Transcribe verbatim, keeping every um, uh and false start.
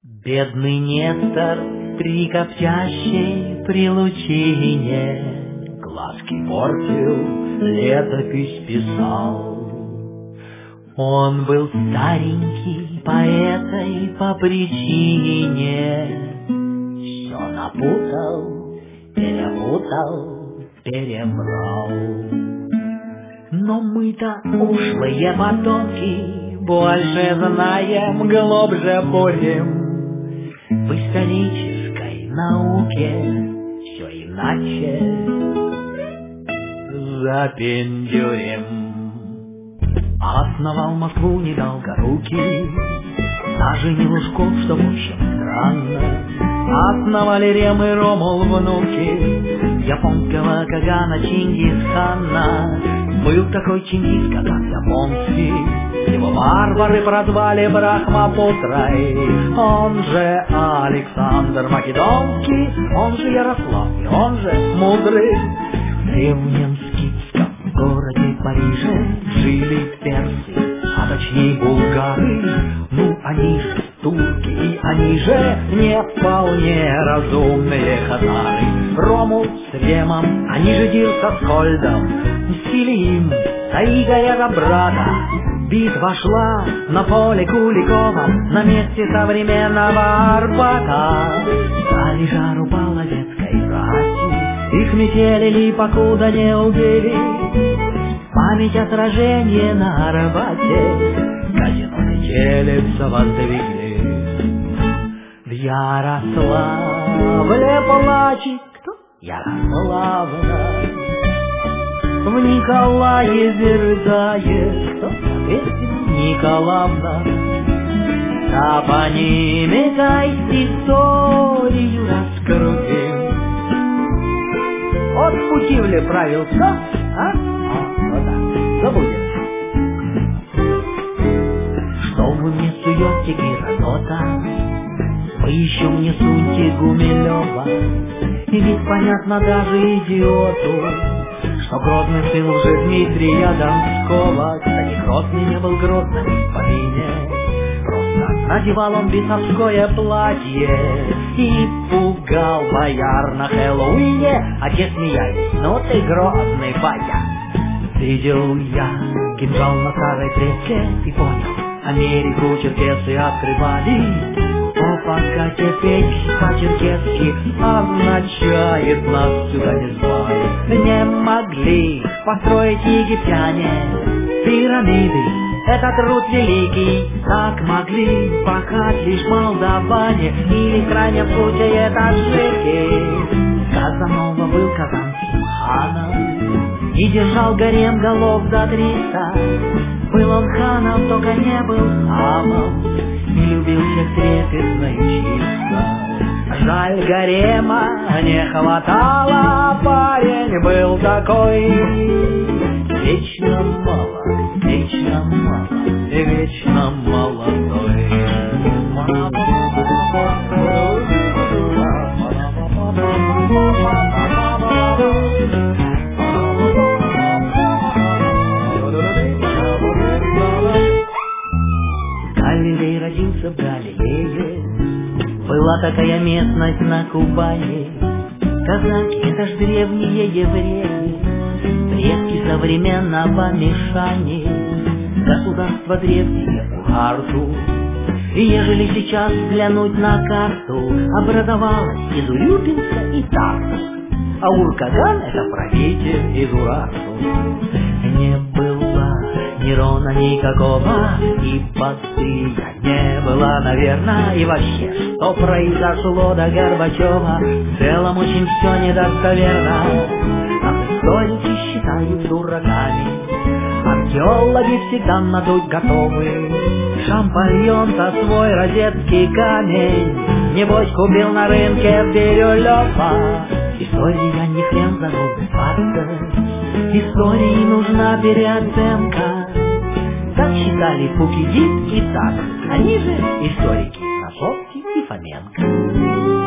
Бедный Нестор при коптящей при лучине глазки портил, летопись писал. Он был старенький по этой по причине, все напутал, перепутал, перебрал. Но мы-то ушлые потомки больше знаем, глубже будем. В исторической науке все иначе запендюрим. Основал Москву недолгорукий, даже не Лужков, что в общем странно. Основали Рем и Ромул внуки японского Кагана Чингисхана. Был такой Чингис, как японский, его варвары прозвали Брахмапутрой. Он же Александр Македонский, он же Ярослав, и он же Мудрый. В древнем скифском городе Париже жили персы, а точнее булгары. Ну, они же турки, и они же не вполне разумные хазары. Ромул с Ремом, они же Дир со Скольдом, мстили им за Игоря брата. Битва шла на поле Куликовом, на месте современного Арбата. Дали жару половецкой рати, их метелили, покуда не убили. Память о сражении на Арбате, казино Метелица воздвигли. В Ярославле плачет кто? Ярославна. В Николае дерзает кто? Николаевна. Топонимикой историю раскрутим. От Путивля правил кто? А? А, вот так, забудем. Что вы мне суете, Геродота? Вы еще мне суньте Гумилева. И ведь понятно даже идиоту, что грозный сын уже Дмитрия Донского. Кстати, Грозный не был грозным по вине, просто надевал он бесовское платье и пугал бояр на Хэллоуине. А те смеялись: ну ты грозный, батя. Видел я кинжал на старой треске и понял, Америку черкесы открывали. О, пока теперь по-черкесски означает нас сюда не звали. Не могли построить египтяне пирамиды, это труд великий. Так могли пахать лишь молдаване или в крайнем случае таджики. Казанова был казанским ханом и держал гарем голов за триста. Был он ханом, только не был хамом, и любил всех трепетно и чисто. Жаль, гарема не хватало, парень был такой. Вечно молод, вечно молод и вечно молодой. Галилей родился в Галилее, была такая местность на Кубани. Казаки — это ж древние евреи, предки современного Мишани. Государство древнее Урарту, и ежели сейчас взглянуть на карту, образовалось из Урюпинска и Тарту, а Ур-Каган — это правитель из Урарту. Не было Нерона никакого, и Патria не было, наверное. И вообще, что произошло до Горбачева, в целом очень все недостоверно. Нас историки считают дураками, археологи всегда надуть готовы. Шампаньон-то свой розетский камень, небось купил на рынке в Бирюлёва. История не хрен загубаться, истории нужна переоценка. Так считали Фукидид и так, они же историки Носовский и Фоменко.